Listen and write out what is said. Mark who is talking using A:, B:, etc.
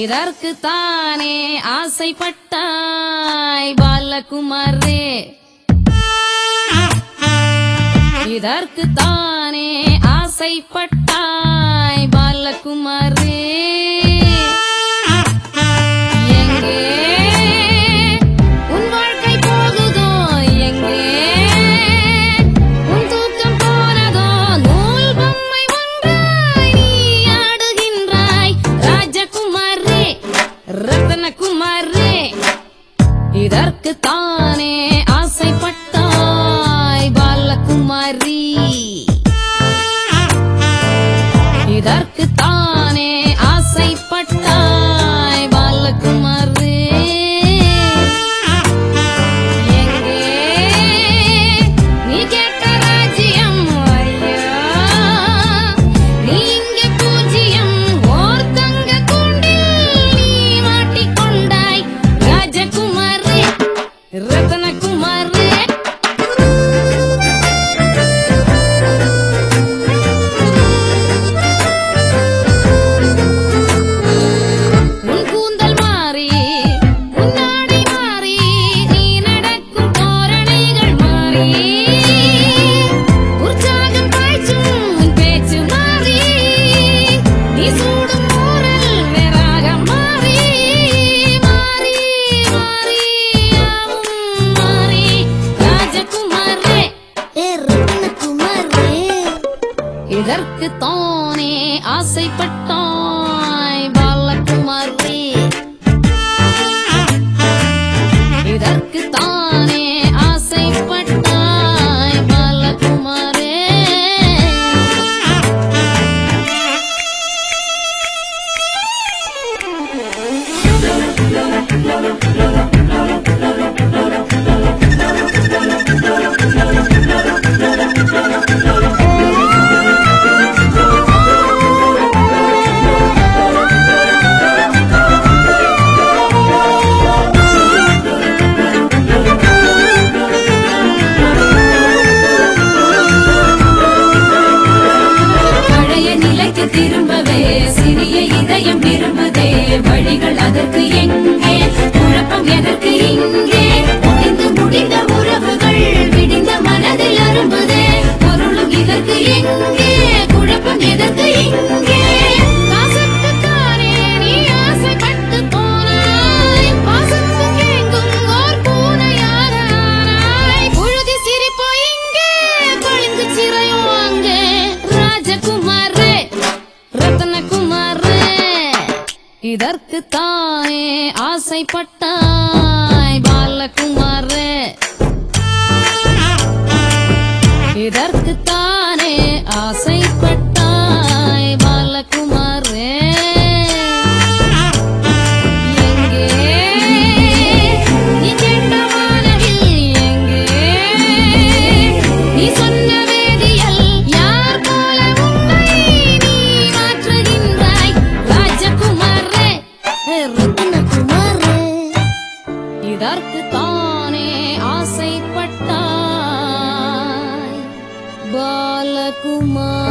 A: இதற்குத்தானே ஆசைப்பட்டாய் பாலகுமாரே, இதற்குத்தானே ஆசைப்பட்டாய் பாலகுமாரே. எங்கே உன் வாழ்க்கை போகுதோ, எங்கே உன் தூக்கம் போனதோ, நூல் பொம்மை ஒன்றாய் நீ ஆடுகின்றாய் ராஜகுமாரே, ரத்னகுமாரே. இதற்குத்தானே ஆசைப்பட்டாய் பாலகுமாரி, இதற்குத்தானே ஆசைப்பட்டாய் பாலகுமாரே. எங்கே நீ கேட்ட ராஜ்யம், ஐயா நீ இங்கே பூஜ்யம். ஓர் தங்க கூண்டில் நீ மாட்டிக்கொண்டாய் ராஜகுமாரே, ரத்னகுமாரே. உன் கூந்தல் மாறி, உன் ஆடை மாறி, நீ நடக்கும் தோரணைகள் மாறி, உற்சாகம் பாய்ச்சும் உன் பேச்சு மாறி, நீ சூடும் ஊரல் வேறாக மாறி, மாறி மாறி யாவும் மாறி ராஜகுமாரே, ரத்னகுமாரே. இதற்குத்தானே ஆசைப்பட்டாய் பாலகுமாரே, இதற்குத்தானே ஆசைப்பட்டாய் பாலகுமாரே. பழைய நிலைக்கு திரும்பவே சிறிய இதயம் விரும்புதே, வழிகள் அதற்கு எங்கே, குழப்பம் எதற்கு இங்கே, முடிந்த உறவுகள் விடிந்த மனதில் அரும்புதே, பொருளும் இதற்கு எங்கே, குழப்பம் எதற்கு இங்கே. காசுக்குத்தானே நீ ஆசைப்பட்டு போனாய், பாசத்துக்கு எங்கும் ஓர் பூனையாக ஆனாய், புழுதி சிரிப்போ இங்கே, கொழுந்து சிறையும் அங்கே ராஜகுமாரே, ரத்னகுமாரே. இதற்குத்தானே ஆசைப்பட்டாய் பாலகுமாரே, இதற்குத்தானே ஆசைப்பட்டாய் பாலகுமாரே. எங்கே நீ கேட்ட வானவில், எங்கே நீ சொன்ன வேதியல், யார் போல உன்னை நீ மாற்றுகின்றாய் ராஜகுமாரே, ரத்னகுமாரே. இதற்குத்தானே ஆசைப்பட்டாய் பாலகுமாரே.